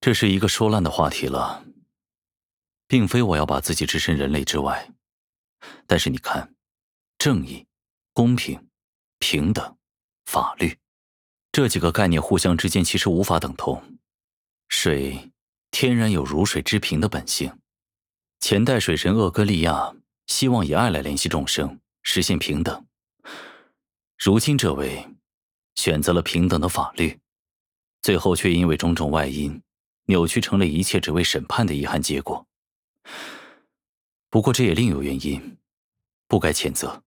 这是一个说烂的话题了，并非我要把自己置身人类之外，但是你看，正义、公平、平等、法律，这几个概念互相之间其实无法等同。水天然有如水之平的本性，前代水神厄戈利亚希望以爱来联系众生，实现平等。如今这位选择了平等的法律，最后却因为种种外因扭曲成了一切只为审判的遗憾结果。不过这也另有原因，不该谴责。